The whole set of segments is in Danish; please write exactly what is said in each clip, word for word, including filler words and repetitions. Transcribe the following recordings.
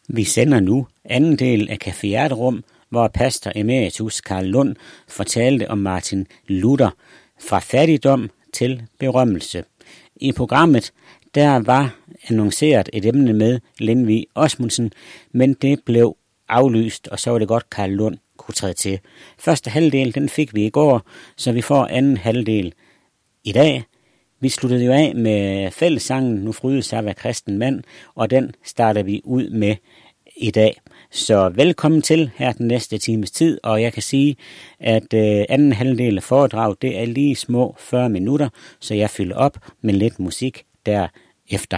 Vi sender nu anden del af Café Hjerterum, hvor pastor emeritus Carl Lund fortalte om Martin Luther fra fattigdom til berømmelse. I programmet der var annonceret et emne med Lindvig Osmundsen, men det blev aflyst, og så var det godt, Carl Lund kunne træde til. Første halvdel, den fik vi i går, så vi får anden halvdel i dag. Vi sluttede jo af med fællessangen Nu fryde sig hver kristen mand, og den starter vi ud med i dag. Så velkommen til her den næste times tid, og jeg kan sige, at øh, anden halvdel af foredrag, det er lige små fyrre minutter, så jeg fylder op med lidt musik derefter.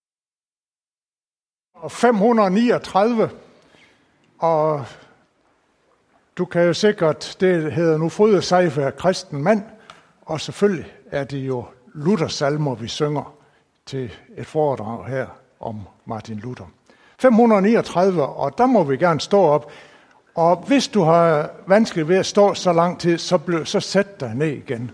fem hundrede og niogtredive, og du kan jo sikkert, det hedder Nu fryde sig hver kristen mand, og selvfølgelig er det jo Luthers salmer, vi synger til et foredrag her om Martin Luther. fem hundrede og niogtredive, og der må vi gerne stå op. Og hvis du har vanskeligt ved at stå så lang tid, så, blø, så sæt dig ned igen.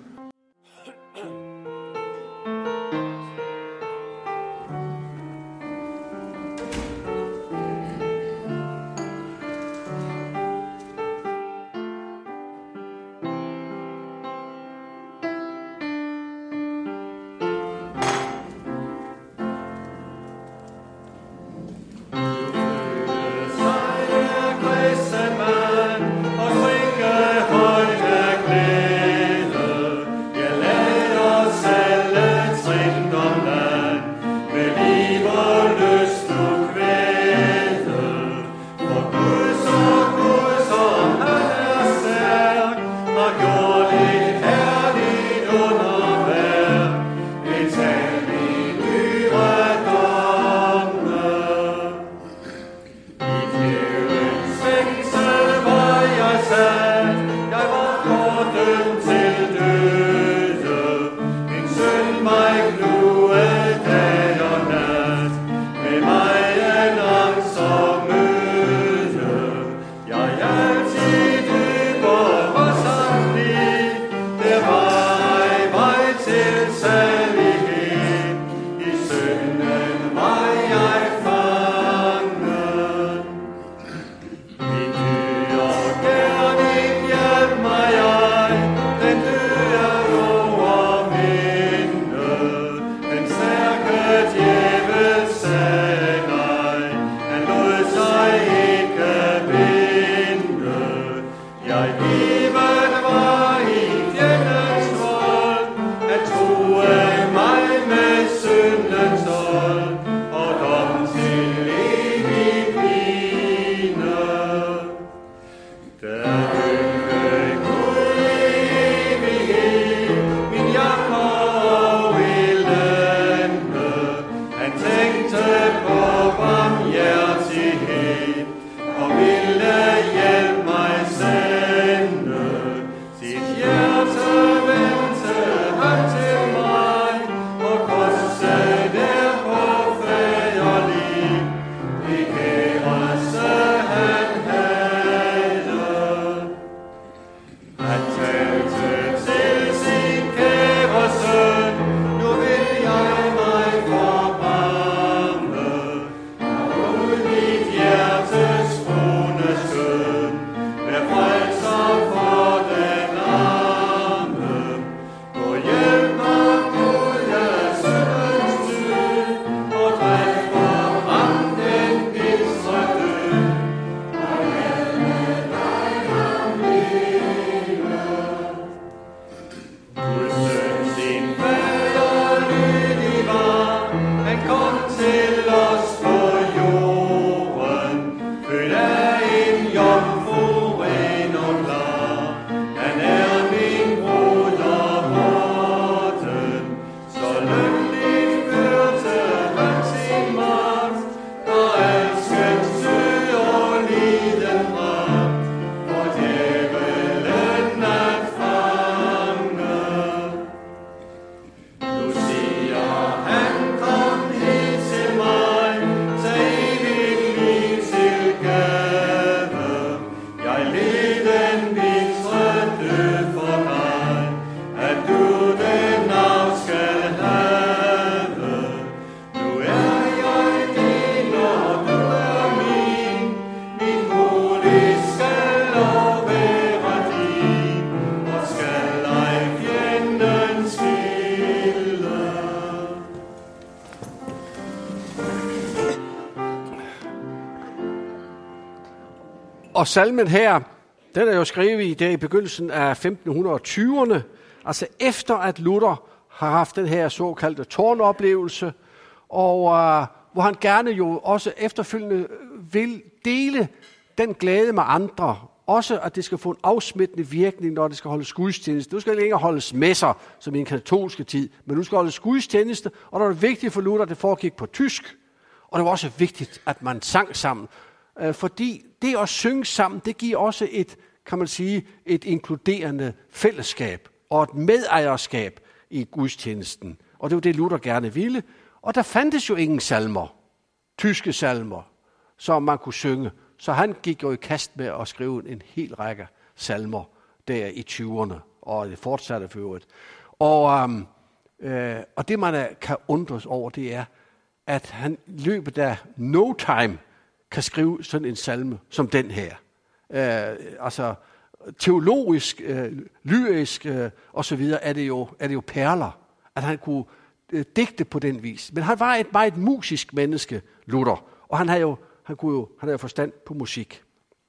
og salmen her, den er jo skrevet i det i begyndelsen af femten tyverne, altså efter at Luther har haft den her såkaldte tårnoplevelse, og uh, hvor han gerne jo også efterfølgende vil dele den glæde med andre. Også at det skal få en afsmittende virkning, når det skal holdes gudstjeneste. Nu skal det ikke længere holdes messer, som i en katolske tid, men nu skal holdes gudstjeneste, og der er det vigtigt for Luther, at det foregik på tysk. Og det var også vigtigt, at man sang sammen. Fordi det at synge sammen, det giver også et, kan man sige, et inkluderende fællesskab og et medejerskab i gudstjenesten. Og det var det, Luther gerne ville. Og der fandtes jo ingen salmer, tyske salmer, som man kunne synge. Så han gik jo i kast med at skrive en hel række salmer der i tyverne, og det fortsatte for øvrigt. Og, um, øh, og det, man er, kan undres over, det er, at han i løbet af no time kan skrive sådan en salme som den her. Øh, altså teologisk, øh, lyrisk øh, og så videre er det, jo, er det jo perler, at han kunne øh, digte på den vis. Men han var et meget musisk menneske, Luther, og han havde jo Han kunne jo, han havde forstand på musik.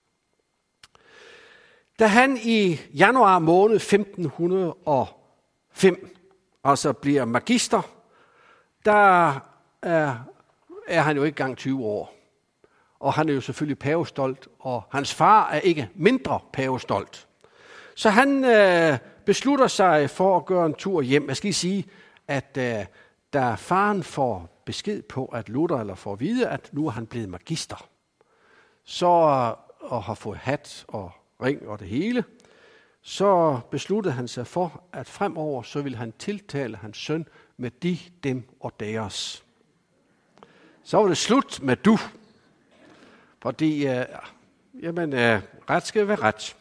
Da han i januar måned femten hundrede og fem altså bliver magister, der er, er han jo ikke engang tyve år. Og han er jo selvfølgelig pavestolt, og hans far er ikke mindre pavestolt. Så han øh, beslutter sig for at gøre en tur hjem. Jeg skal lige sige, at øh, da faren får besked på, at Luther, eller får at vide, at nu er han blevet magister, så, og har fået hat og ring og det hele, så besluttede han sig for, at fremover så ville han tiltale hans søn med de, dem og deres. Så var det slut med du. Fordi, øh, jamen, øh, ret skal være ret.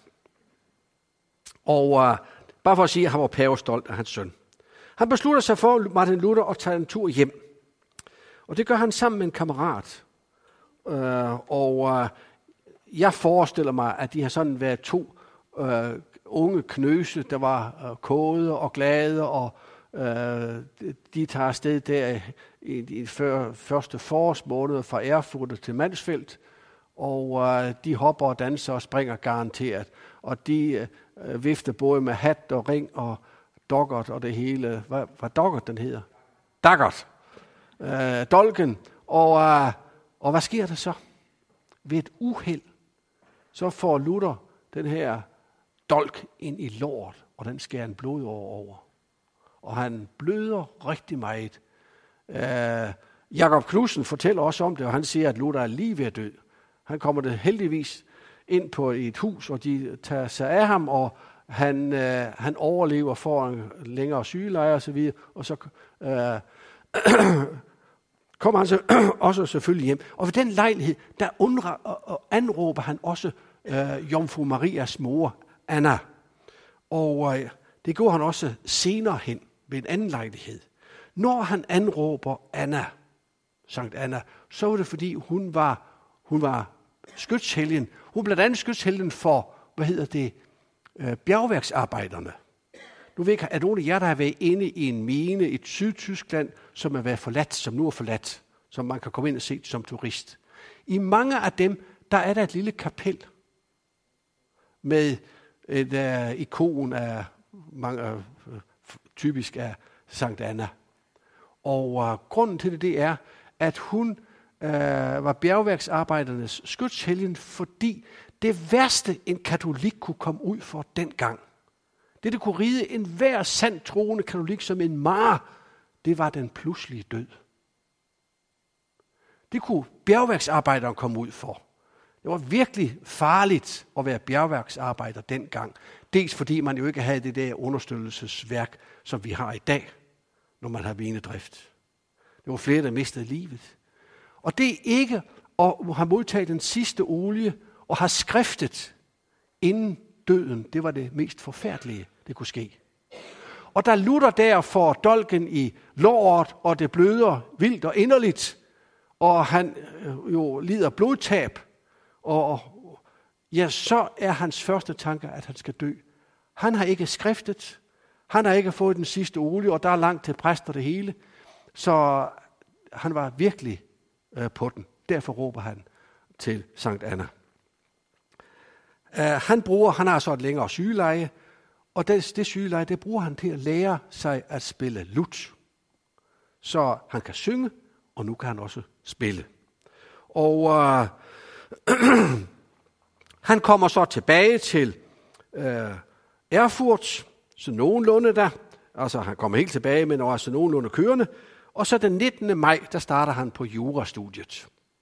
Og øh, bare for at sige, at han var pavestolt af hans søn. Han beslutter sig for, Martin Luther, at tage en tur hjem. Og det gør han sammen med en kammerat. Øh, og øh, jeg forestiller mig, at de har sådan været to øh, unge knøse, der var øh, kåde og glade, og øh, de tager afsted der i de før, første forårsmåned fra Erfurt til Mansfeld, og øh, de hopper og danser og springer garanteret. Og de øh, vifter både med hat og ring og doggert og det hele. Hvad, hvad doggert den hedder? Daggert. Øh, dolken. Og, øh, og hvad sker der så? Ved et uheld, så får Luther den her dolk ind i låret, og den skærer en blodår over. Og han bløder rigtig meget. Øh, Jakob Knudsen fortæller også om det, og han siger, at Luther er lige ved at dø. Han kommer det heldigvis ind på et hus, og de tager sig af ham, og han, øh, han overlever for en længere sygeleje og så videre, og så øh, kommer han så også selvfølgelig hjem. Og ved den lejlighed, der undrer, og, og anråber han også øh, Jomfru Marias mor, Anna. Og øh, det går han også senere hen ved en anden lejlighed. Når han anråber Anna, Sankt Anna, så var det fordi hun var, hun var skytshelgen. Hun blev blandt andet skytshelgen for, hvad hedder det, øh, bjergværksarbejderne. Nu ved jeg, at nogle af jer, der har været inde i en mine i Sydtyskland, som er været forladt, som nu er forladt, som man kan komme ind og se som turist. I mange af dem, der er der et lille kapel med et uh, ikon af, mange, uh, typisk af Sankt Anna. Og uh, grunden til det, det er, at hun uh, var bjergværksarbejdernes skytshelgen, fordi det værste, en katolik kunne komme ud for dengang, det, der kunne ride en hver sand troende katolik som en mare, det var den pludselige død. Det kunne bjergværksarbejderen komme ud for. Det var virkelig farligt at være bjergværksarbejder dengang. Dels fordi man jo ikke havde det der understøttelsesværk, som vi har i dag, når man har minedrift. Det var flere, der mistede livet. Og det er ikke at have modtaget den sidste olie og have skriftet inden døden. Det var det mest forfærdelige, det kunne ske. Og da Luther der får dolken i låret, og det bløder vildt og inderligt, og han jo lider blodtab, og ja, så er hans første tanke, at han skal dø. Han har ikke skriftet, han har ikke fået den sidste olie, og der er langt til præst og det hele, så han var virkelig øh, på den. Derfor råber han til Sankt Anna. Uh, han bruger, han har så et længere sygeleje, og det, det sygeleje, det bruger han til at lære sig at spille lut. Så han kan synge, og nu kan han også spille. Og uh, han kommer så tilbage til uh, Erfurt, så nogenlunde der. Altså han kommer helt tilbage, men også nogenlunde kørende. Og så den nittende maj, der starter han på jurastudiet.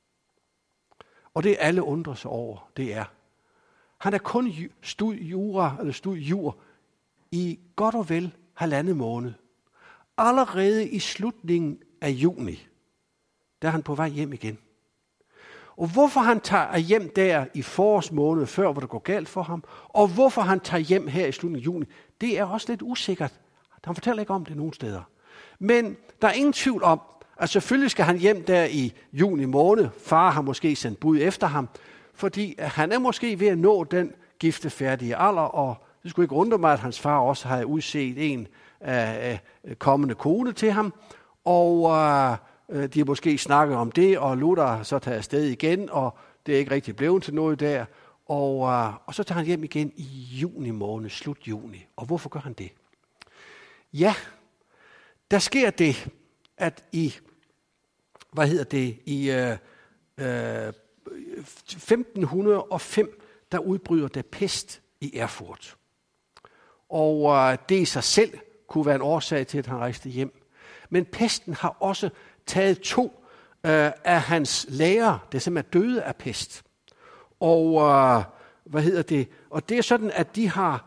Og det alle undrer sig over, det er, han er kun stud jura, eller stud jur i godt og vel halvandet måned. Allerede i slutningen af juni, der er han på vej hjem igen. Og hvorfor han tager hjem der i forårsmåned, før hvor det går galt for ham, og hvorfor han tager hjem her i slutningen af juni, det er også lidt usikkert. Han fortæller ikke om det nogen steder. Men der er ingen tvivl om, at selvfølgelig skal han hjem der i juni måned. Far har måske sendt bud efter ham, fordi han er måske ved at nå den giftefærdige alder, og det skulle ikke undre mig, at hans far også havde udset en af kommende kone til ham, og øh, de har måske snakket om det, og Luther har så taget afsted igen, og det er ikke rigtig blevet til noget der, og, øh, og så tager han hjem igen i juni måned, slut juni. Og hvorfor gør han det? Ja, der sker det, at i, hvad hedder det, i øh, øh, femten hundrede og fem, der udbryder der pest i Erfurt. Og øh, det i sig selv kunne være en årsag til, at han rejste hjem. Men pesten har også taget to øh, af hans lærere, der simpelthen døde af pest. Og øh, hvad hedder det? Og det er sådan, at de har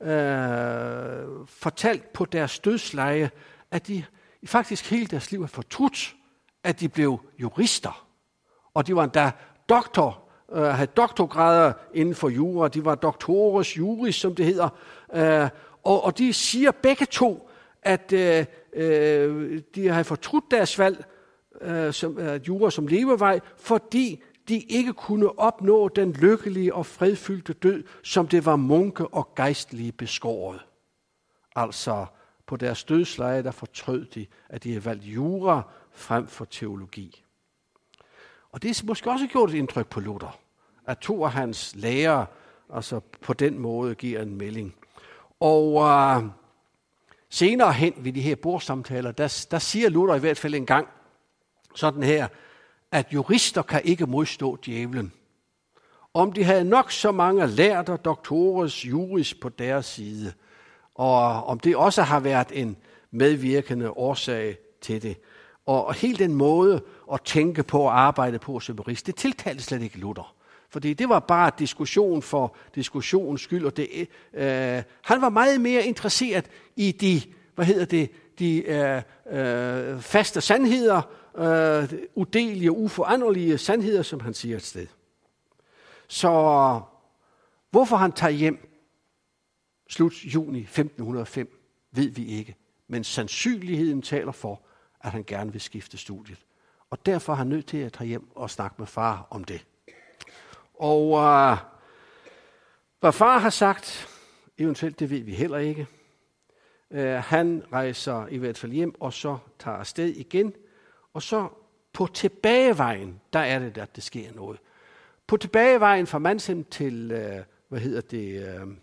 øh, fortalt på deres dødsleje, at de faktisk hele deres liv har fortrudt, at de blev jurister. Og de var endda doktor, øh, havde doktorgrader inden for jura. De var doctores juris, som det hedder. Øh, og, og de siger begge to, at øh, øh, de har fortrudt deres valg øh, som øh, jura som levevej, fordi de ikke kunne opnå den lykkelige og fredfyldte død, som det var munke og gejstlige beskåret. Altså på deres dødsleje, der fortrød de, at de havde valgt jura frem for teologi. Og det er måske også gjort et indtryk på Luther, at to af hans lærere altså på den måde giver en melding. Og øh, senere hen ved de her bordsamtaler, der, der siger Luther i hvert fald en gang sådan her, at jurister kan ikke modstå djævlen. Om de havde nok så mange lærte doktores juris på deres side, og om det også har været en medvirkende årsag til det. Og hele den måde at tænke på og arbejde på som jurist, det tiltalte slet ikke Luther. Fordi det var bare diskussion for diskussionens skyld. Og det, øh, han var meget mere interesseret i de, hvad hedder det, de øh, øh, faste sandheder, øh, udelelige og uforanderlige sandheder, som han siger et sted. Så hvorfor han tager hjem slut juni femten hundrede og fem, ved vi ikke. Men sandsynligheden taler for, at han gerne vil skifte studiet. Og derfor er han nødt til at tage hjem og snakke med far om det. Og øh, hvad far har sagt, eventuelt det ved vi heller ikke. Øh, han rejser i hvert fald hjem, og så tager afsted igen. Og så på tilbagevejen, der er det, at det sker noget. På tilbagevejen fra Mannheim til, øh, hvad hedder det, øh,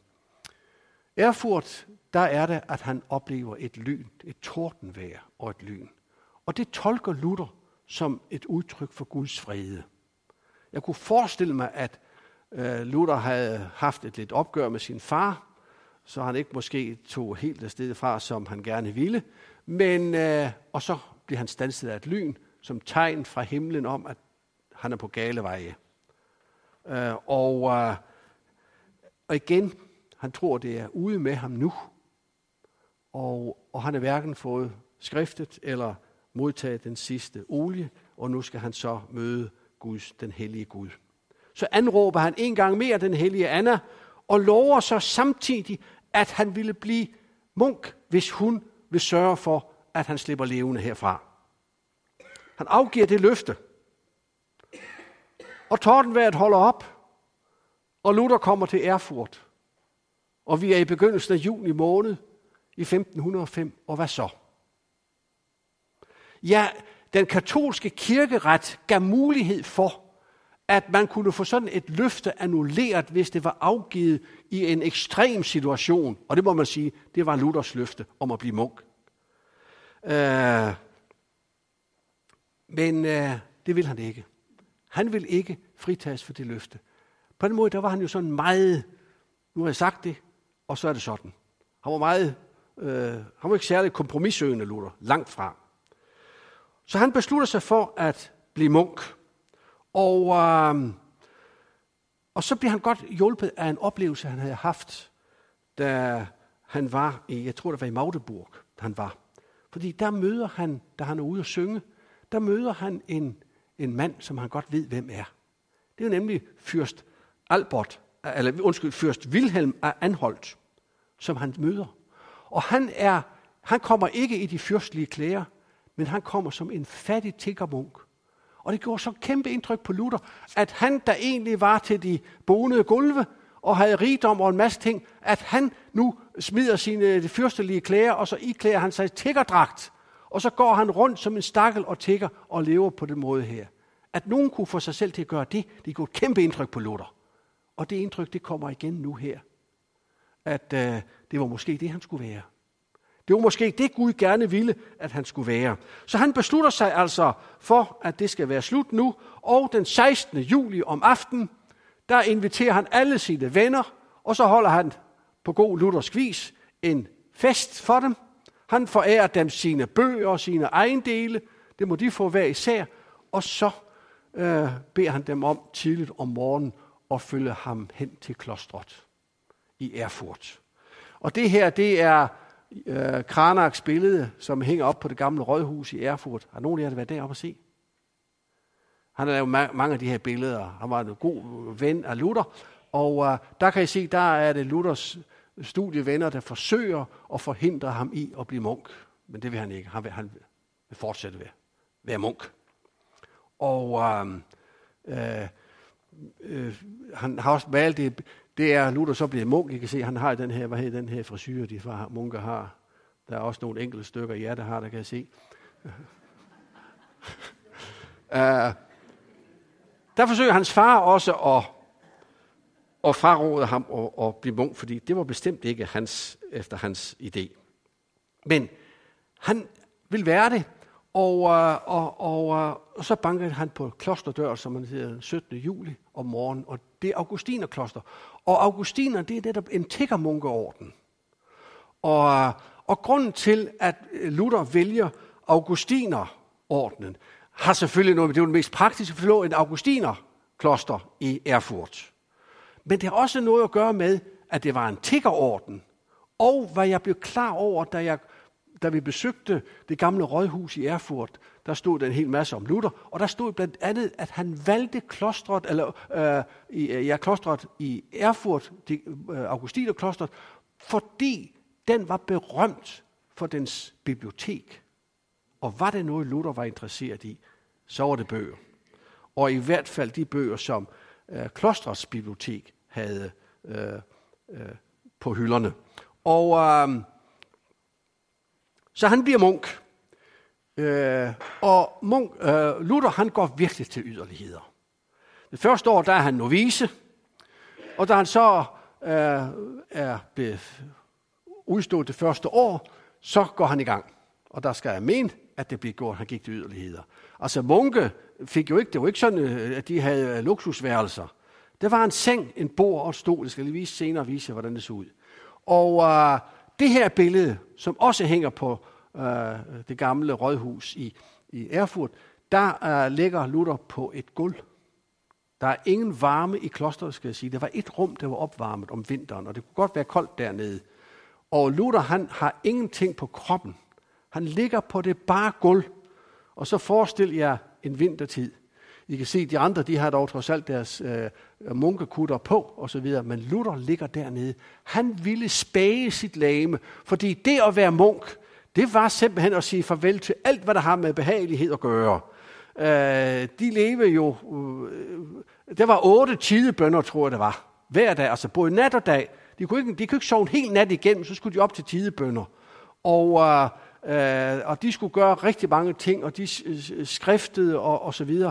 Erfurt, der er det, at han oplever et lyn, et tordenvejr og et lyn. Og det tolker Luther som et udtryk for Guds vrede. Jeg kunne forestille mig, at øh, Luther havde haft et lidt opgør med sin far, så han ikke måske tog helt afsted fra, som han gerne ville. Men, øh, og så bliver han standset af et lyn, som tegn fra himlen om, at han er på gale veje. Øh, og, øh, og igen, han tror, det er ude med ham nu. Og, og han har hverken fået skriftet eller modtaget den sidste olie, og nu skal han så møde Guds, den hellige Gud. Så anråber han en gang mere den hellige Anna, og lover så samtidig, at han ville blive munk, hvis hun vil sørge for, at han slipper levende herfra. Han afgiver det løfte. Og tordenvejret holder op, og Luther kommer til Erfurt. Og vi er i begyndelsen af juni måned i femten hundrede og fem, og hvad så? Ja, den katolske kirkeret gav mulighed for, at man kunne få sådan et løfte annulleret, hvis det var afgivet i en ekstrem situation. Og det må man sige, det var Luthers løfte om at blive munk. Øh, men øh, det vil han ikke. Han vil ikke fritages for det løfte. På den måde, der var han jo sådan meget, nu har jeg sagt det, og så er det sådan. Han var meget, øh, han var ikke særlig kompromissøgende, Luther, langt fra. Så han beslutter sig for at blive munk. Og, øh, og så bliver han godt hjulpet af en oplevelse, han havde haft, da han var i, jeg tror det var i Magdeburg, han var. Fordi der møder han, da han er ude at synge, der møder han en, en mand, som han godt ved, hvem er. Det er jo nemlig fyrst Albert, eller undskyld, fyrst Wilhelm af Anholt, som han møder. Og han, er, han kommer ikke i de fyrstlige klæder, men han kommer som en fattig tiggermunk. Og det gjorde så kæmpe indtryk på Luther, at han, der egentlig var til de bonede gulve, og havde rigdom og en masse ting, at han nu smider sine de fyrstelige klæder, og så iklæder han sig tiggerdragt. Og så går han rundt som en stakkel og tigger og lever på den måde her. At nogen kunne få sig selv til at gøre det, det gjorde et kæmpe indtryk på Luther. Og det indtryk, det kommer igen nu her. At øh, det var måske det, han skulle være. Det var måske det, Gud gerne ville, at han skulle være. Så han beslutter sig altså for, at det skal være slut nu. Og den sekstende juli om aftenen, der inviterer han alle sine venner, og så holder han på god luthersk vis en fest for dem. Han forærer dem sine bøger og sine ejendele. Det må de få hver især. Og så øh, beder han dem om tidligt om morgenen at følge ham hen til klostret i Erfurt. Og det her, det er øh, Cranachs billede, som hænger op på det gamle rådhus i Erfurt. Har nogen af jer været deroppe at se? Han har lavet ma- mange af de her billeder. Han var en god ven af Luther. Og øh, der kan I se, der er det Luthers studievenner, der forsøger at forhindre ham i at blive munk. Men det vil han ikke. Han vil, han vil fortsætte ved at være munk. Og øh, øh, øh, han har også valgt det. Det er Luther så bliver munk. I kan se, han har den her, hvad hedder den her frisyre, de munker har. Der er også nogle enkelte stykker i jer, der har, der kan jeg se. uh, der forsøger hans far også at, at fraråde ham at, at blive munk, fordi det var bestemt ikke hans, efter hans idé. Men han vil være det, og, og, og, og så banker han på klosterdør, som man hedder syttende juli om morgenen, og det er Augustinerkloster. Og Augustiner, det er netop en tiggermunkeorden. Og, og grunden til, at Luther vælger Augustinerordenen, har selvfølgelig noget, det er jo det mest praktiske, for det lå en Augustinerkloster i Erfurt. Men det har også noget at gøre med, at det var en tiggerorden, og hvad jeg blev klar over, da jeg Da vi besøgte det gamle rådhus i Erfurt, der stod der en hel masse om Luther, og der stod blandt andet, at han valgte klostret, eller øh, i, ja, klostret i Erfurt, det, øh, Augustinerklostret, fordi den var berømt for dens bibliotek. Og var det noget, Luther var interesseret i, så var det bøger. Og i hvert fald de bøger, som øh, klostrets bibliotek havde øh, øh, på hylderne. Og øh, Så han bliver munk. Øh, og munk, øh, Luther, han går virkelig til yderligheder. Det første år, der er han novice. Og da han så øh, er blevet udstået det første år, så går han i gang. Og der skal jeg mene, at det bliver gjort, han gik til yderligheder. Altså munke fik jo ikke, det var ikke sådan, at de havde luksusværelser. Det var en seng, en bord og et stol. Det skal jeg lige vise senere vise, hvordan det så ud. Og øh, det her billede, som også hænger på øh, det gamle rådhus i, i Erfurt, der øh, ligger Luther på et gulv. Der er ingen varme i klosteret, skal jeg sige. Der var et rum, der var opvarmet om vinteren, og det kunne godt være koldt dernede. Og Luther, han har ingenting på kroppen. Han ligger på det bare gulv, og så forestil jer en vintertid. I kan se, de andre, de har dog trods alt deres øh, munkekutter på, og så videre, men Luther ligger dernede. Han ville spage sit legeme, fordi det at være munk, det var simpelthen at sige farvel til alt, hvad der har med behagelighed at gøre. Øh, de levede jo, øh, der var otte tidebønner, tror jeg det var, hver dag, altså både nat og dag. De kunne ikke, de kunne ikke sove en hel nat igennem, så skulle de op til tidebønner. Og, øh, og de skulle gøre rigtig mange ting, og de skriftede og, og så videre.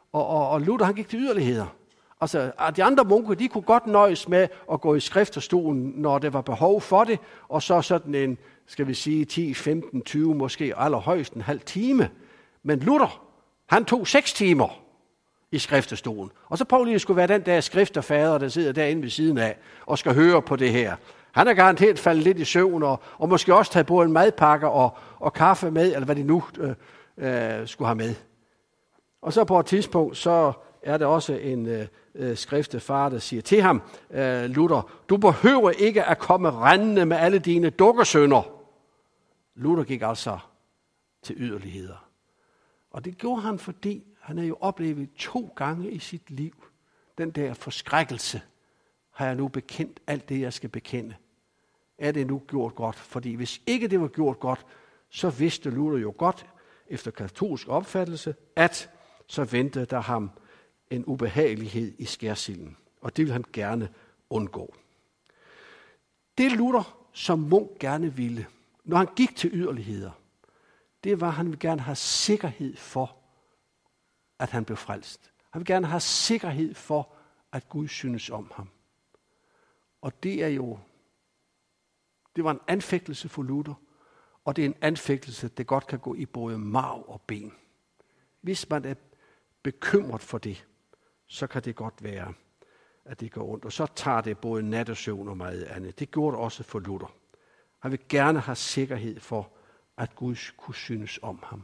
Og, og, og Luther, han gik til yderligheder. Altså, de andre munke, de kunne godt nøjes med at gå i skrifterstolen, når det var behov for det, og så sådan en, skal vi sige, ti, femten, tyve, måske allerhøjst en halv time. Men Luther, han tog seks timer i skrifterstolen. Og så Paulus skulle være den der skrifterfader, der sidder derinde ved siden af, og skal høre på det her. Han er garanteret faldet lidt i søvn, og, og måske også taget både en madpakke og, og kaffe med, eller hvad de nu øh, øh, skulle have med. Og så på et tidspunkt, så er der også en øh, skriftefar, der siger til ham, øh, Luther, du behøver ikke at komme rendende med alle dine dukkesønner. Luther gik altså til yderligheder. Og det gjorde han, fordi han havde jo oplevet to gange i sit liv den der forskrækkelse. Har jeg nu bekendt alt det, jeg skal bekende? Er det nu gjort godt? Fordi hvis ikke det var gjort godt, så vidste Luther jo godt, efter katolsk opfattelse, at så ventede der ham en ubehagelighed i skærsilden. Og det ville han gerne undgå. Det Luther som munk gerne ville, når han gik til yderligheder, det var, at han ville gerne have sikkerhed for, at han blev frelst. Han ville gerne have sikkerhed for, at Gud synes om ham. Og det er jo, det var en anfægtelse for Luther, og det er en anfægtelse, der godt kan gå i både marv og ben. Hvis man er bekymret for det, så kan det godt være, at det går ondt. Og så tager det både nattesøvn og meget andet. Det gjorde det også for Luther. Han vil gerne have sikkerhed for, at Gud kunne synes om ham.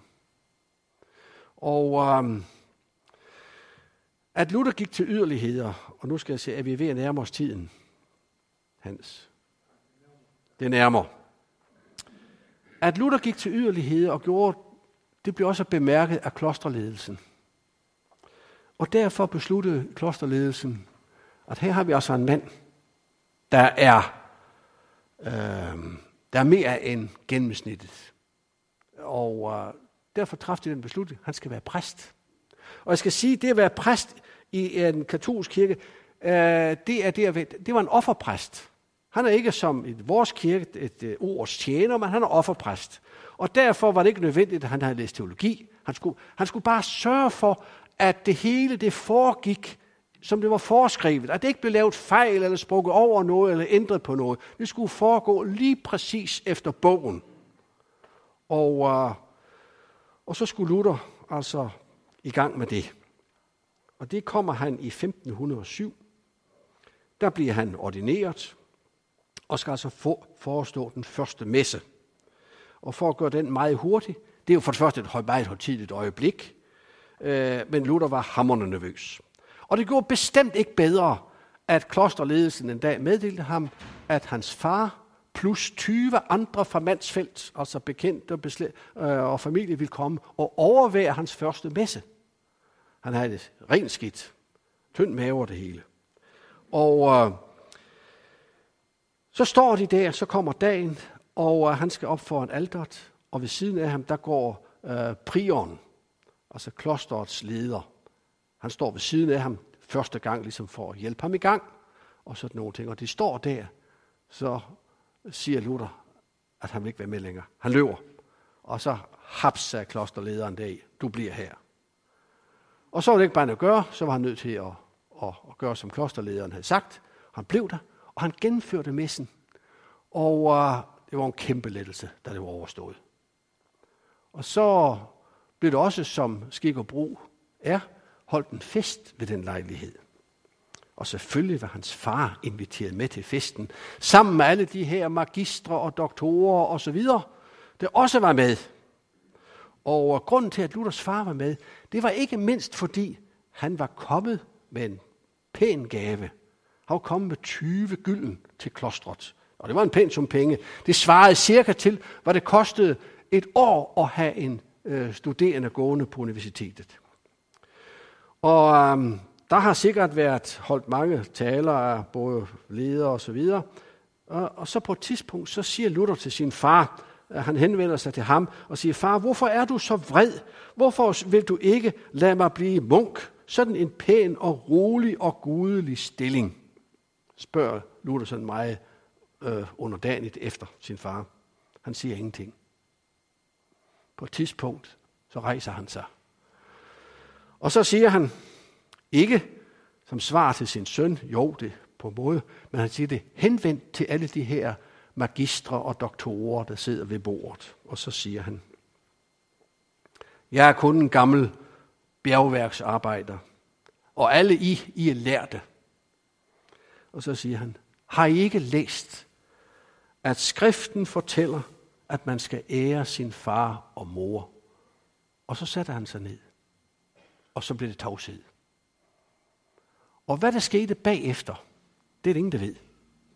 Og øhm, at Luther gik til yderligheder, og nu skal jeg se, at vi er ved at nærme os tiden. Hans. Det nærmer. At Luther gik til yderligheder og gjorde, det blev også bemærket af klosterledelsen. Og derfor besluttede klosterledelsen, at her har vi altså en mand, der er, øh, der er mere end gennemsnittet. Og øh, derfor træffede de den beslutning, at han skal være præst. Og jeg skal sige, det at være præst i en katolsk kirke, øh, det, er det, at, det var en offerpræst. Han er ikke som i vores kirke et, et ords tjener, men han er offerpræst. Og derfor var det ikke nødvendigt, at han havde læst teologi. Han skulle, han skulle bare sørge for, at det hele det foregik, som det var foreskrevet. At det ikke blev lavet fejl, eller sprukket over noget, eller ændret på noget. Det skulle foregå lige præcis efter bogen. Og, uh, og så skulle Luther altså i gang med det. Og det kommer han i femten hundrede og syv. Der bliver han ordineret, og skal altså få, forestå den første messe. Og for at gøre den meget hurtig, det er jo for det første et meget højtideligt øjeblik, øh, men Luther var hamrende nervøs. Og det gjorde bestemt ikke bedre, at klosterledelsen en dag meddelte ham, at hans far plus tyve andre fra Mansfeld, altså bekendte og, beslæ- øh, og familie, ville komme og overvære hans første messe. Han havde det rent skidt, tynd mave og det hele. Og øh, så står de der, så kommer dagen, og øh, han skal op foran alteret, og ved siden af ham, der går øh, prioren, altså klosterets leder. Han står ved siden af ham første gang, ligesom for at hjælpe ham i gang, og sådan nogle ting. Og de står der, så siger Luther, at han vil ikke være med længere. Han løber, og så haps af klosterlederen deri, du bliver her. Og så var det ikke bare noget at gøre, så var han nødt til at, at, at gøre, som klosterlederen havde sagt. Han blev der, og han gennemførte messen. Og uh, det var en kæmpe lettelse, da det var overstået. Og så blev det også, som skik og brug er, holdt en fest ved den lejlighed. Og selvfølgelig var hans far inviteret med til festen, sammen med alle de her magistre og doktorer og så videre, der også var med. Og grunden til, at Luthers far var med, det var ikke mindst fordi, han var kommet med en pæn gave. Han var kommet med tyve gylden til klostret. Og det var en pæn sum penge. Det svarede cirka til, hvad det kostede et år at have en øh, studerende gående på universitetet. Og øhm, der har sikkert været holdt mange taler af både ledere og så videre. Og, og så på et tidspunkt, så siger Luther til sin far, at han henvender sig til ham og siger, far, hvorfor er du så vred? Hvorfor vil du ikke lade mig blive munk? Sådan en pæn og rolig og gudelig stilling, spørger Luther sådan meget øh, underdanigt efter sin far. Han siger ingenting. På et tidspunkt, så rejser han sig. Og så siger han, ikke som svar til sin søn, jo det på en måde, men han siger det henvendt til alle de her magistre og doktorer, der sidder ved bordet. Og så siger han, jeg er kun en gammel bjergværksarbejder, og alle I, I er lærte. Og så siger han, har I ikke læst, at skriften fortæller, at man skal ære sin far og mor? Og så satte han sig ned, og så blev det tavshed. Og hvad der skete bagefter, det er det ingen, der ved.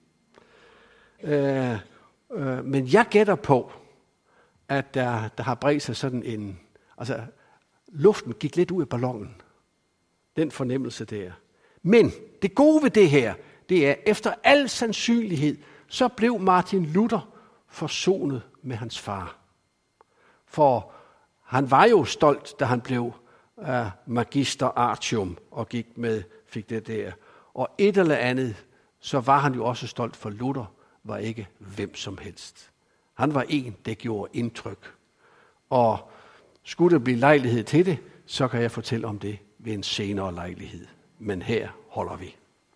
Øh, øh, men jeg gætter på, at der, der har bredt sig sådan en, altså luften gik lidt ud af ballonen. Den fornemmelse der. Men det gode ved det her, det er, efter al sandsynlighed, så blev Martin Luther forsonet med hans far. For han var jo stolt, da han blev uh, magister artium og gik med, fik det der. Og et eller andet, så var han jo også stolt, for Luther var ikke hvem som helst. Han var en, der gjorde indtryk. Og skulle der blive lejlighed til det, så kan jeg fortælle om det ved en senere lejlighed. Men her holder vi.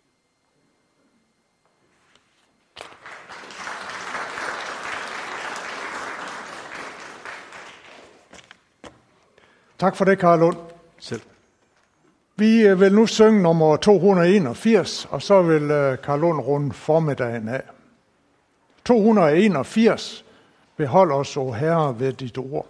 Tak for det, Karl Lund. Selv. Vi vil nu synge nummer to hundrede og enogfirs, og så vil Karl Lund runde formiddagen af. to hundrede og enogfirs. Behold os, o Herre, ved dit ord.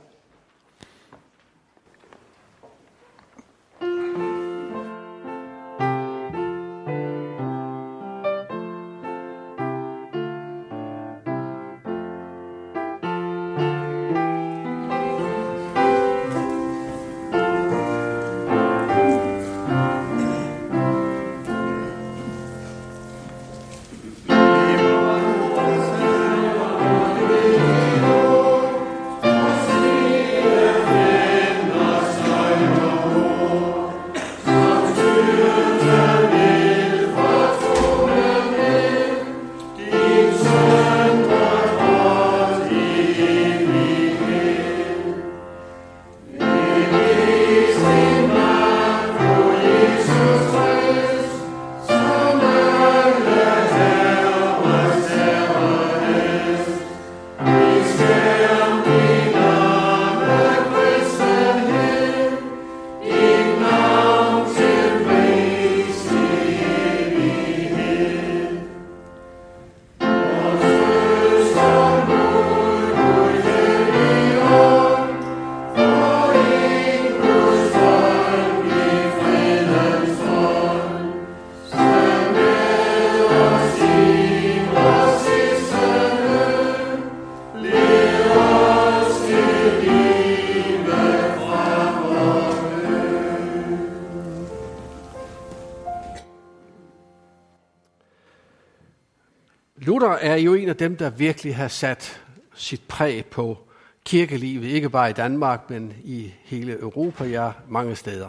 Luther er jo en af dem, der virkelig har sat sit præg på kirkelivet, ikke bare i Danmark, men i hele Europa, ja, mange steder.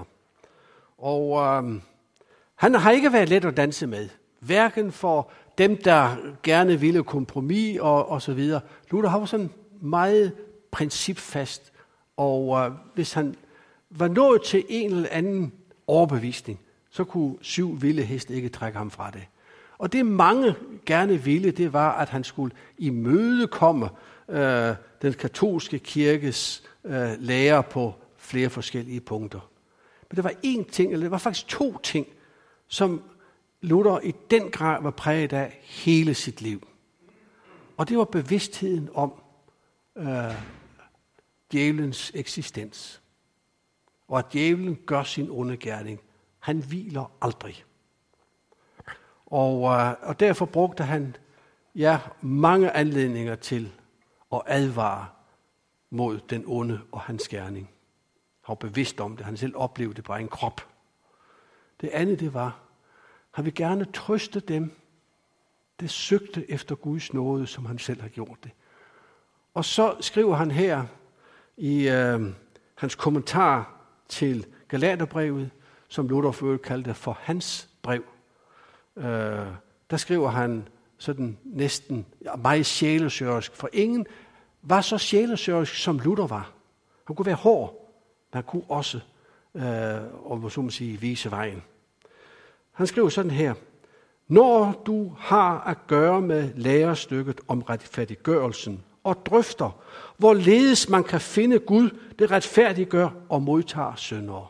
Og øhm, han har ikke været let at danse med, hverken for dem, der gerne ville kompromis og, og så videre. Luther har sådan meget principfast, og øh, hvis han var nået til en eller anden overbevisning, så kunne syv vilde heste ikke trække ham fra det. Og det mange gerne ville, det var, at han skulle imødekomme øh, den katolske kirkes øh, lære på flere forskellige punkter. Men der var én ting, eller der var faktisk to ting, som Luther i den grad var præget af hele sit liv. Og det var bevidstheden om øh, djævelens eksistens. Og at djævelen gør sin onde gerning. Han hviler aldrig. Og, øh, og derfor brugte han ja, mange anledninger til at advare mod den onde og hans gerning. Han var bevidst om det. Han selv oplevede det på en krop. Det andet det var, han vil gerne trøste dem, der søgte efter Guds nåde, som han selv har gjort det. Og så skriver han her i øh, hans kommentar til Galaterbrevet, som Luther for kaldte for hans brev. Øh, der skriver han sådan næsten ja, meget sjælesørgsk, for ingen var så sjælesørgsk, som Luther var. Han kunne være hård, men han kunne også øh, og så må sige, vise vejen. Han skriver sådan her: når du har at gøre med lærestykket om retfærdiggørelsen og drøfter, hvorledes man kan finde Gud, det retfærdiggør og modtager syndere.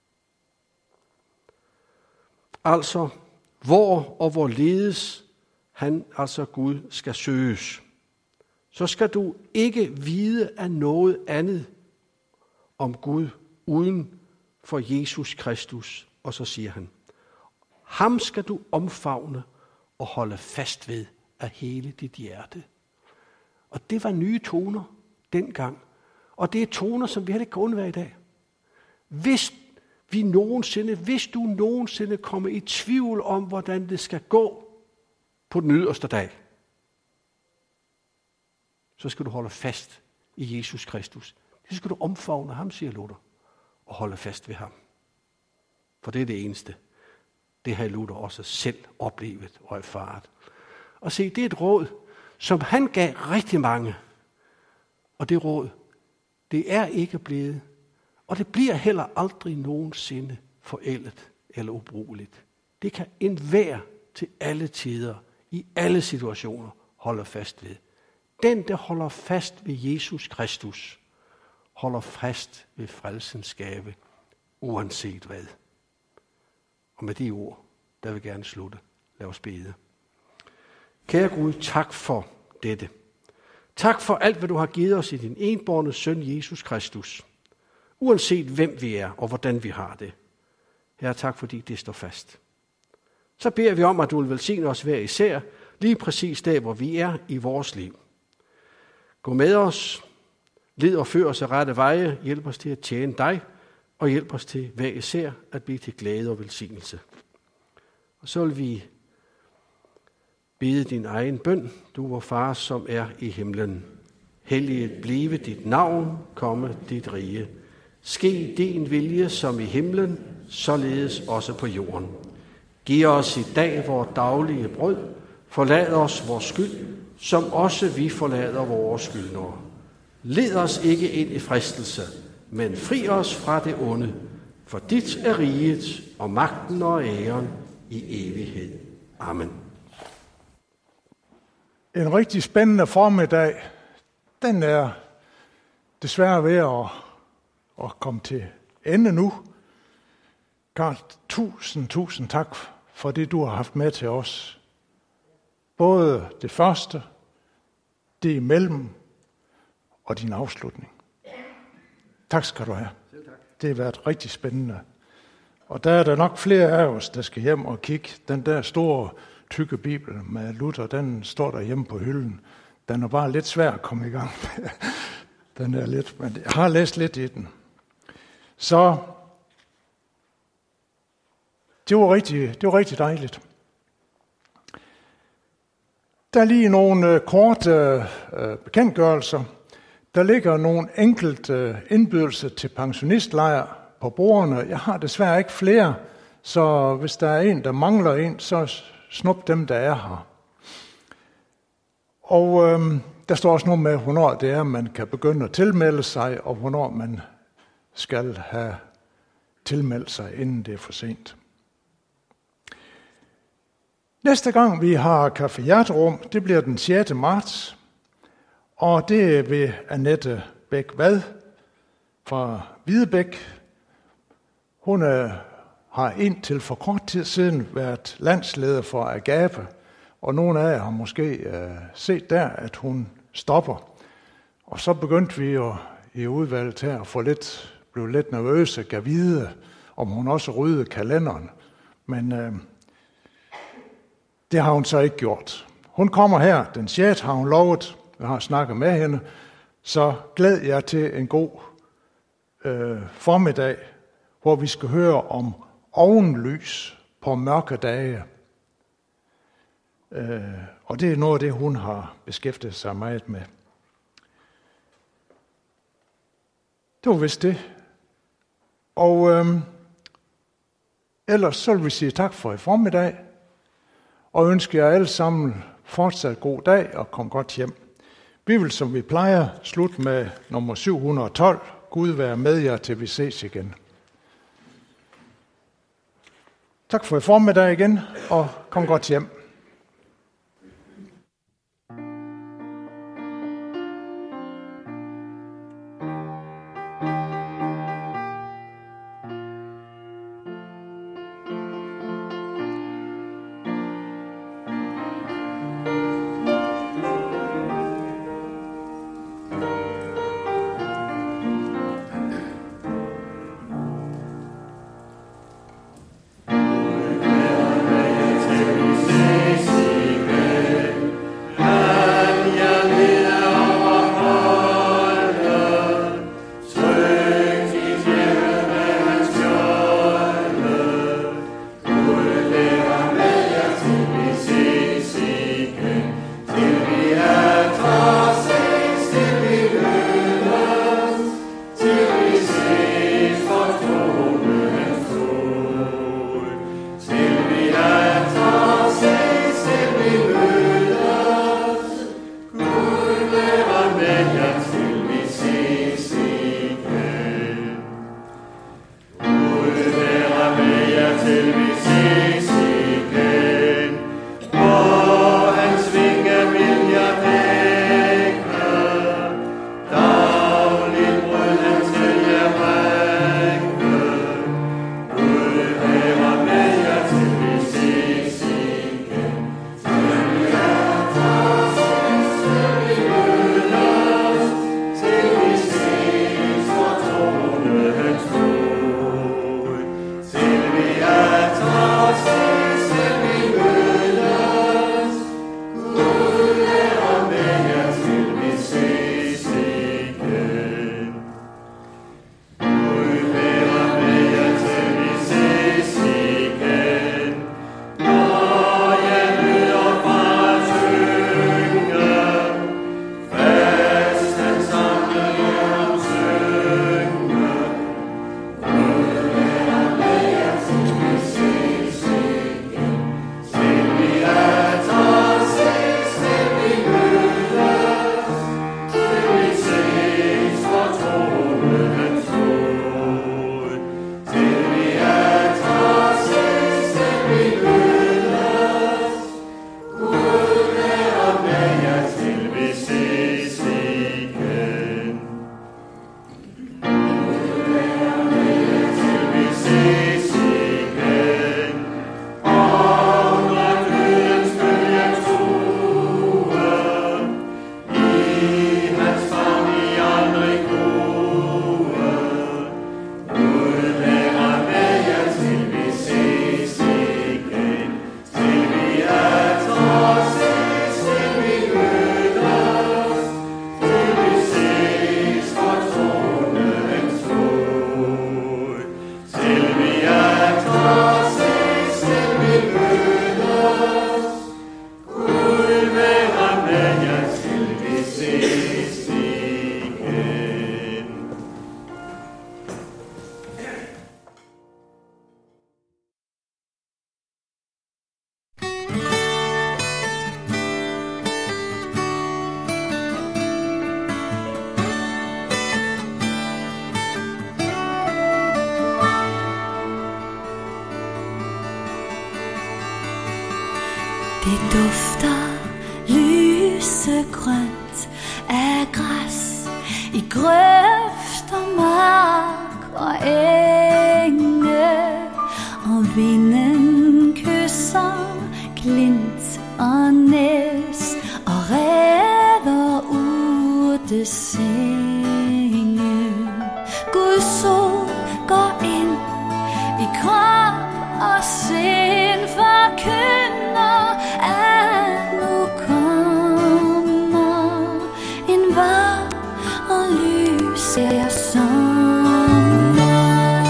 Altså, hvor og hvorledes han, altså Gud, skal søges. Så skal du ikke vide af noget andet om Gud uden for Jesus Kristus. Og så siger han: ham skal du omfavne og holde fast ved af hele dit hjerte. Og det var nye toner dengang. Og det er toner, som vi heller ikke kan undvære i dag. Hvis vi nogensinde, hvis du nogensinde kommer i tvivl om, hvordan det skal gå på den yderste dag, så skal du holde fast i Jesus Kristus. Det skal du omfavne ham, siger Luther, og holde fast ved ham. For det er det eneste. Det har Luther også selv oplevet og erfaret. Og se, det er et råd, som han gav rigtig mange. Og det råd, det er ikke blevet, og det bliver heller aldrig nogensinde forældet eller ubrugeligt. Det kan enhver til alle tider, i alle situationer, holde fast ved. Den, der holder fast ved Jesus Kristus, holder fast ved frelsens gave, uanset hvad. Og med de ord, der vil jeg gerne slutte. Lad os bede. Kære Gud, tak for dette. Tak for alt, hvad du har givet os i din enbårne søn, Jesus Kristus. Uanset hvem vi er og hvordan vi har det. Herre, tak fordi det står fast. Så beder vi om, at du vil velsigne os hver især, lige præcis der, hvor vi er i vores liv. Gå med os, led og før os af rette veje, hjælp os til at tjene dig, og hjælp os til hver især at blive til glæde og velsignelse. Og så vil vi bede din egen bøn, du vor far, som er i himlen. Helliget blive dit navn, komme dit rige. Ske din vilje som i himlen, således også på jorden. Giv os i dag vores daglige brød. Forlad os vores skyld, som også vi forlader vores skyldnere. Led os ikke ind i fristelse, men fri os fra det onde. For dit er riget og magten og æren i evighed. Amen. En rigtig spændende formiddag, den er desværre ved at, at komme til ende nu. Karl, tusind, tusind tak for det, du har haft med til os. Både det første, det imellem og din afslutning. Tak skal du have. Det har været rigtig spændende. Og der er der nok flere af os, der skal hjem og kigge. Den der store, tykke bibel med Luther, den står der hjemme på hylden. Den er bare lidt svær at komme i gang med. Den er lidt, men jeg har læst lidt i den. Så det var rigtig, det var rigtig dejligt. Der er lige nogle uh, korte uh, bekendtgørelser. Der ligger nogle enkelte uh, indbydelser til pensionistlejr på bordene. Jeg har desværre ikke flere, så hvis der er en, der mangler en, så snup dem, der er her. Og øhm, der står også noget med, hvornår det er, man kan begynde at tilmelde sig, og hvornår man skal have tilmeldt sig, inden det er for sent. Næste gang vi har Café Hjerterum, det bliver den sjette marts, og det er ved Annette Bæk-Vad fra Hvidebæk. Hun er, har indtil for kort tid siden været landsleder for Agape, og nogle af jer har måske øh, set der, at hun stopper. Og så begyndte vi jo i udvalget her at få lidt, blive lidt nervøse, gav vide, om hun også ryddede kalenderen. Men øh, det har hun så ikke gjort. Hun kommer her, den sjette har hun lovet, jeg har snakket med hende, så glæd jer til en god øh, formiddag, hvor vi skal høre om ovenlys på mørke dage. Øh, og det er noget af det, hun har beskæftiget sig meget med. Det var vist det. Og øh, ellers så vil vi sige tak for i formiddag, og ønske jer alle sammen fortsat god dag, og kom godt hjem. Vi vil, som vi plejer, slutte med nummer syv hundrede og tolv. Gud være med jer, til vi ses igen. Tak for i formiddag igen, og kom godt hjem. Det dufter lysegrønt af græs i grøfter, mark og enge, og vinden kysser klint og næs og redder urtesenge. Guds sol går ind i krop og sind, forkynder at nu kommer en varm og lys sommer.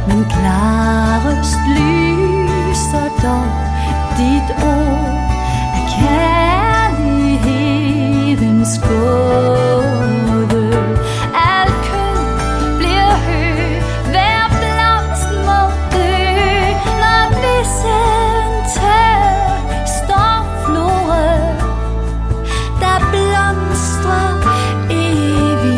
men klarest lyser dog dit ord af kærlighedens gåde. Alt kød bliver hø, hver blomst må dø, når vissen tør står flore, der blomstrer evig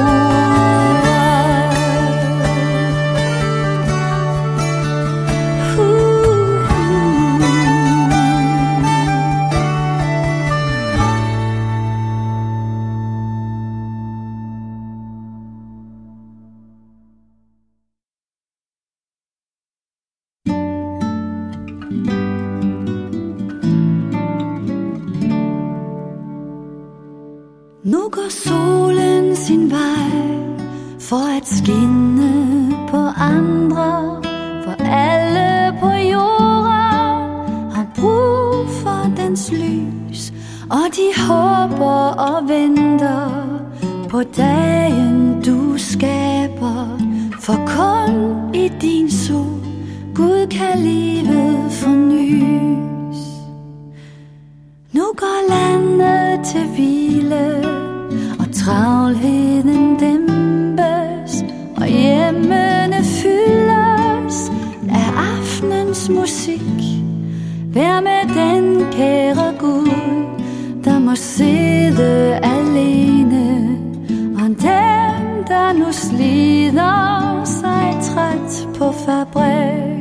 Nu går solen sin vej for at skinne på andre, for alle på jorden har brug for dens lys, og de håber og venter på dagen du skaber, for kun i din sol Gud kan livet fornyes. Nu går landet til hvile, og travlheden dæmpes, og hjemmene fyldes af aftenens musik. Vær med den kære Gud, der må sidde alene, og den, der nu slider sig træt på fabrik.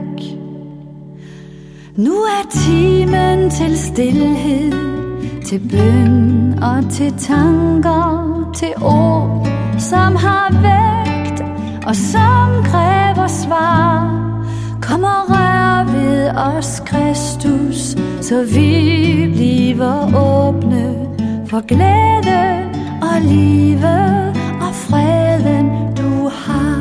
Nu er timen til stilhed, til bøn og til tanker, til ord, som har vægt og som kræver svar. Kom og rør ved os, Kristus, så vi bliver åbne for glæde og livet og freden, du har.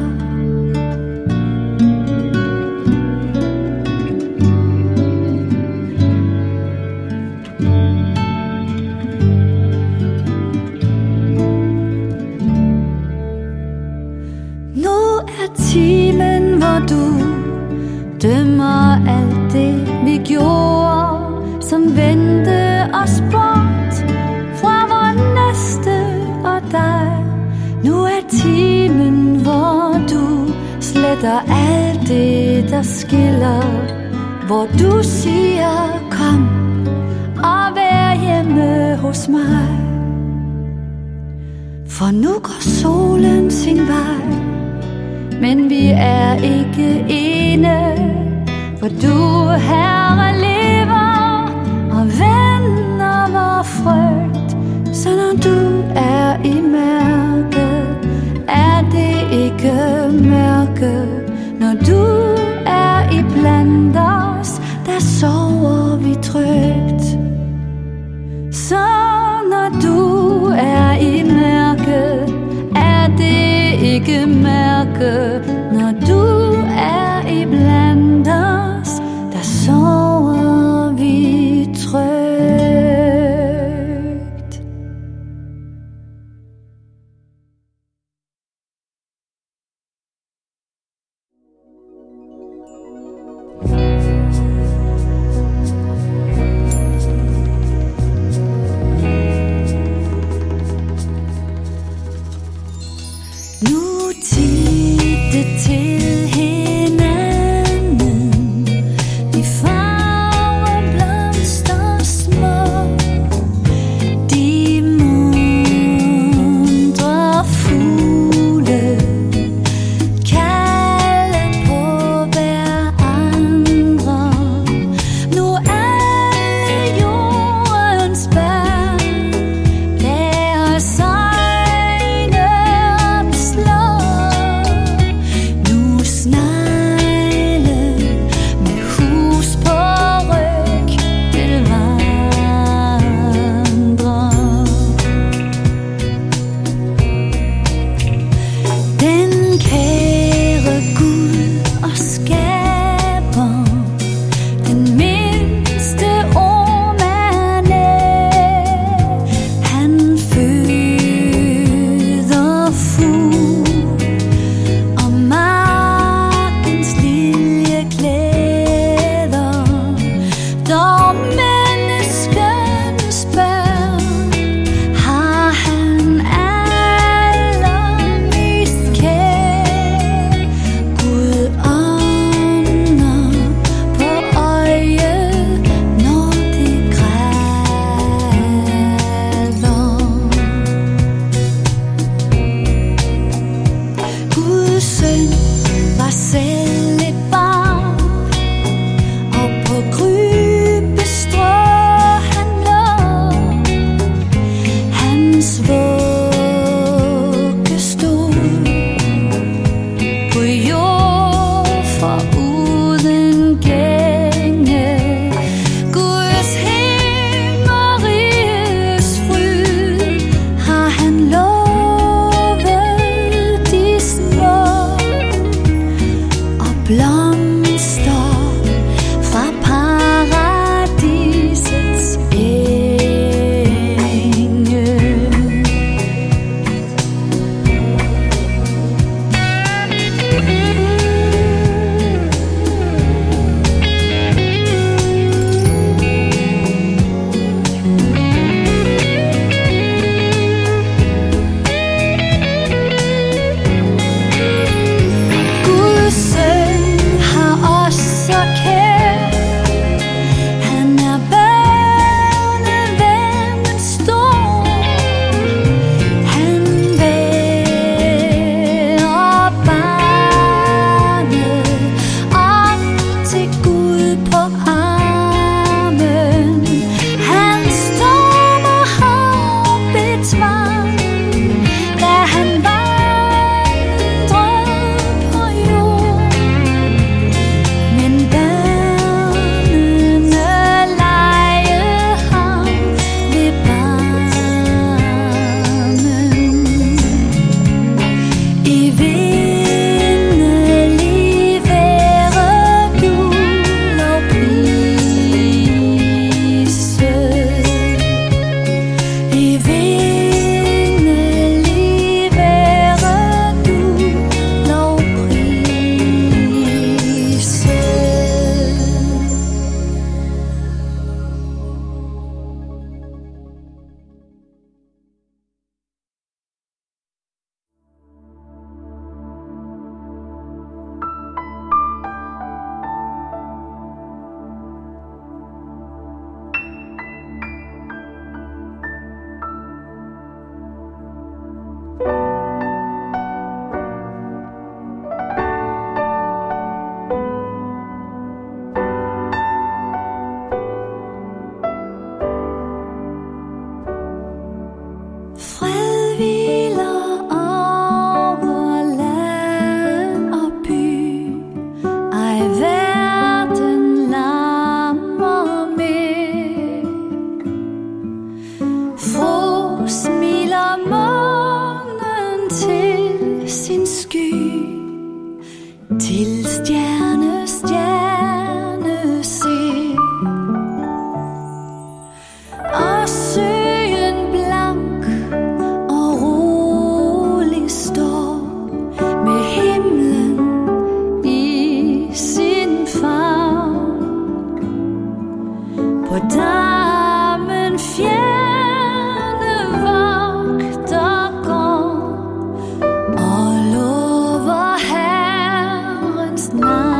Timen, hvor du dømmer alt det, vi gjorde, som vendte os bort fra vor næste og dig. Nu er timen, hvor du sletter alt det, der skiller, hvor du siger, kom og vær hjemme hos mig. For nu går solen sin vej, men vi er ikke ene, for du, Herre, lever og vender vor frygt. Så når du er i mørke, er det ikke mørke. Når du er i blandt os, der sover vi trygt. Så når du er i mørke, er det ikke mørke. Når du er i blandt os, der sover vi trygt. var selv et barn, og på krybestrå han lå. Hans vugge stod på jord foruden gænge. Guds himmeriges fryd har han lovet de små, og blomster fra paradisets enge. Guds søn har os så kær. Han er børneven stor. Han bærer barnet op til Gud på armen. Han stormer hårbetvang, da han vandrede på jord. Men børnene legede ham ved barmen. Evindelig være du lovpriset. Evindelig være du lovpriset. Fred hviler over land og by. Ej, verden larmer mere. Få smiler månen til sin sky, til stjerne, stjerne ser. Og søen blank og rolig står, med himlen i sin favn. På dammen fjerne vagter går, og lover Herrens navn.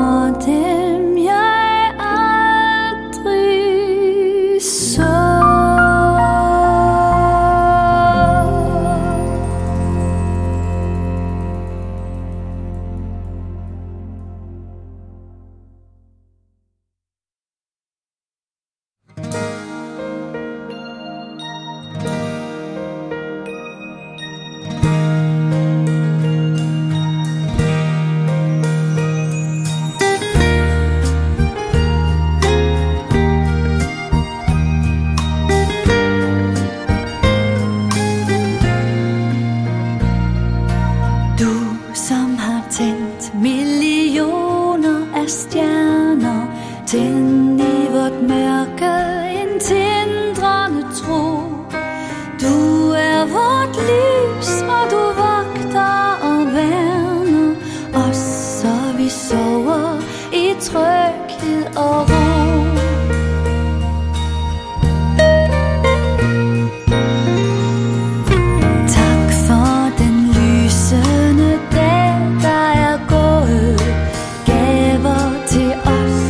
og dem jeg aldrig så. Tænd i vort mørke en tindrende tro. Du er vort lys, og du vogter og værner os, så vi sover i tryghed og ro. Tak for den lysende dag, der er gået. Gaver til os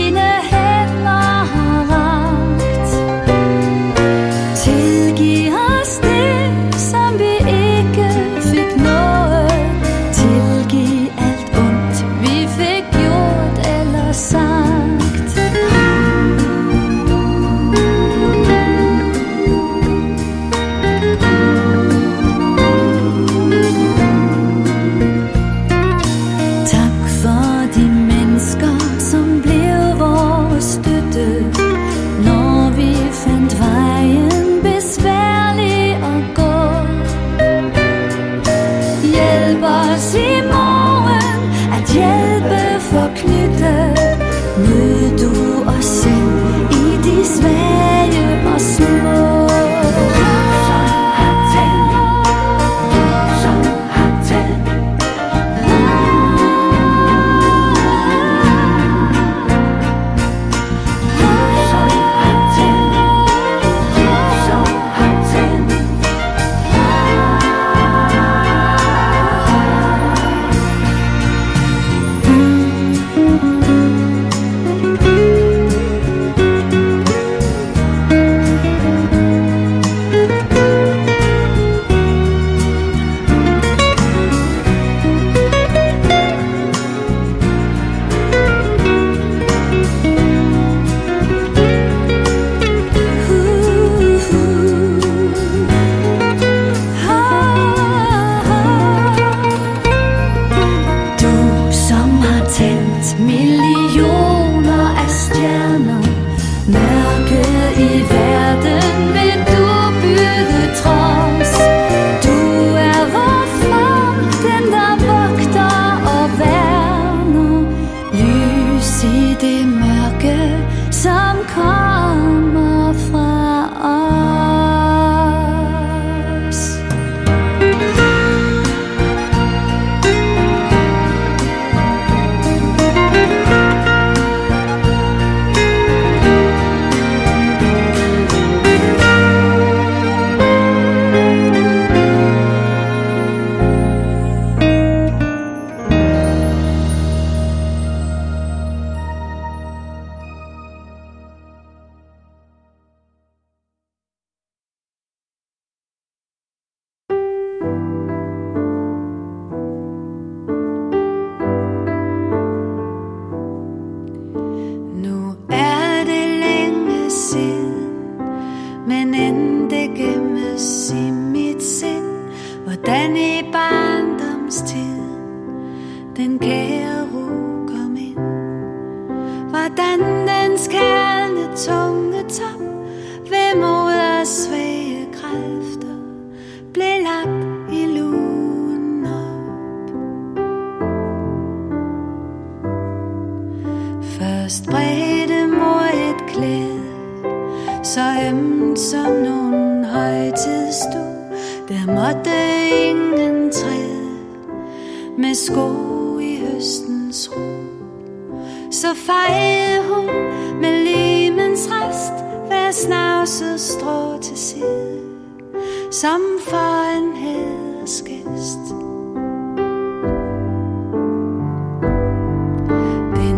som for en hædersgæst. Den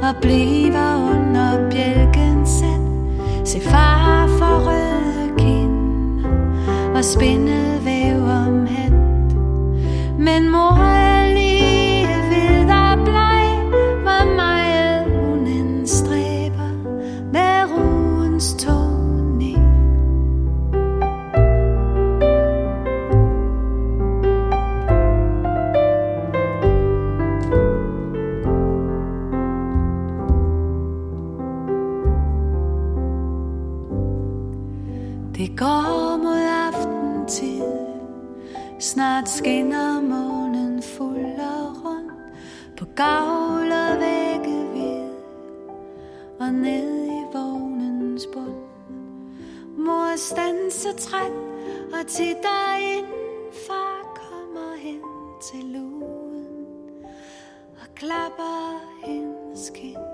og bliver under bjælken sæt. Se far for røde kind og spindelvæv om hat. Men mor alligevel der bleg, hvor meget hun end stræber med ruens tone. Det går mod aftentid, snart skinner månen fuld og rund på gavl og vægge vid og ned i vognens bund. Mor standser træt og titter ind, far kommer hen til lugen og klapper hendes kind.